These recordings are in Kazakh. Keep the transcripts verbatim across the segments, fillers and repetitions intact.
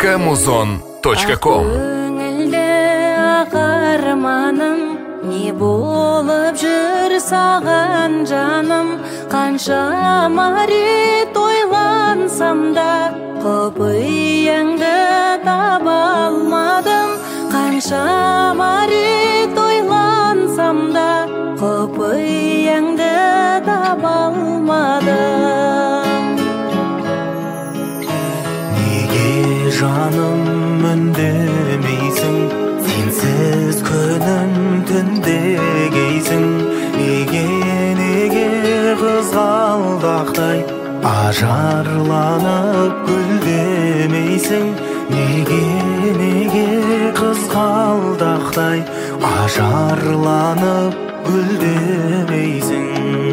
музон точка ком. Көңілде ағарманым, не болып жүр саған жаным, қаншама рет ойлансам да құпияңды таба алмадым, қаншама рет ойлансам да құпияңды таба алмадым. Неге жаным үндемейсің, сенсіз күнім түндегейсің? Неге, неге қызғалдақтай ажарланып гүлдемейсің? Неге, неге қызғалдақтай ажарланып гүлдемейсің?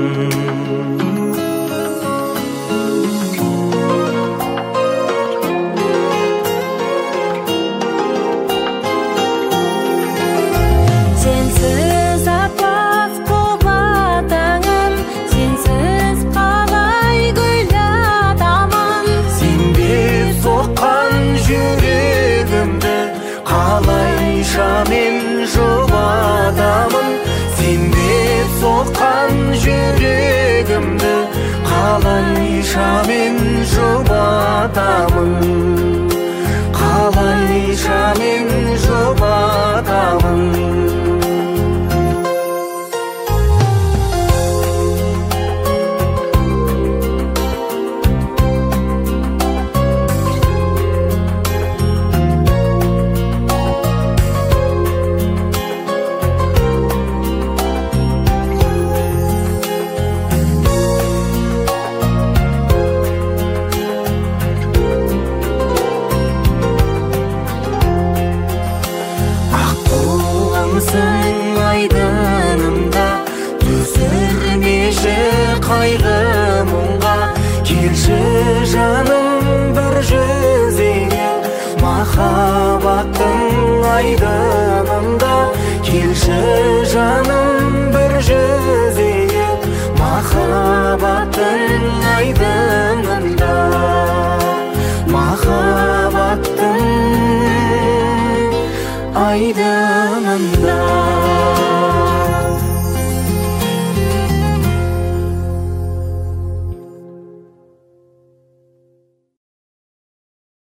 Сенсіз атпас қобатаңым, сенсіз қалай гүл атамын. Сенбеп соққан жүрегімді қалайша мен жұбатамын? Сенбеп соққан жүрегімді қалайша мен жұбатамын? Қалайша мен жұбатамын? Аққуымсың айдынымда, түсірмеші қайғы мұңға. Келші жаным бір жүзіңе, махаббаттың айдынында. Келші жаным бір жүзіңе, махаббаттың айдынында. Махаббаттың айдынында.